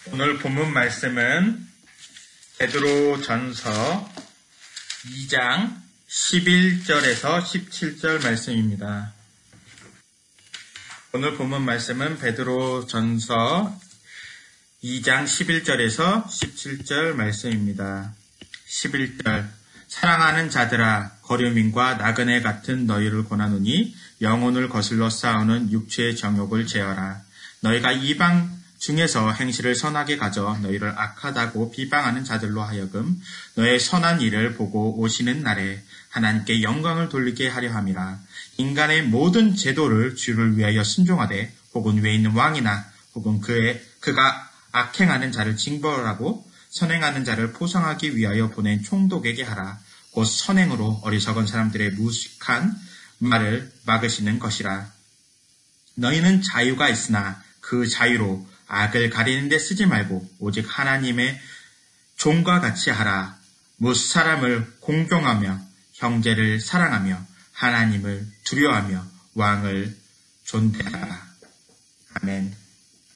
오늘 본문 말씀은 베드로전서 2장 11절에서 17절 말씀입니다. 오늘 본문 말씀은 베드로전서 2장 11절에서 17절 말씀입니다. 11절 사랑하는 자들아 거류민과 나그네 같은 너희를 권하노니 영혼을 거슬러 싸우는 육체의 정욕을 제어라. 너희가 이방 중에서 행실을 선하게 가져 너희를 악하다고 비방하는 자들로 하여금 너의 선한 일을 보고 오시는 날에 하나님께 영광을 돌리게 하려 함이라. 인간의 모든 제도를 주를 위하여 순종하되 혹은 외에 있는 왕이나 혹은 그가 악행하는 자를 징벌하고 선행하는 자를 포상하기 위하여 보낸 총독에게 하라. 곧 선행으로 어리석은 사람들의 무식한 말을 막으시는 것이라. 너희는 자유가 있으나 그 자유로 악을 가리는 데 쓰지 말고 오직 하나님의 종과 같이 하라. 무엇 사람을 공경하며 형제를 사랑하며 하나님을 두려워하며 왕을 존대하라. 아멘.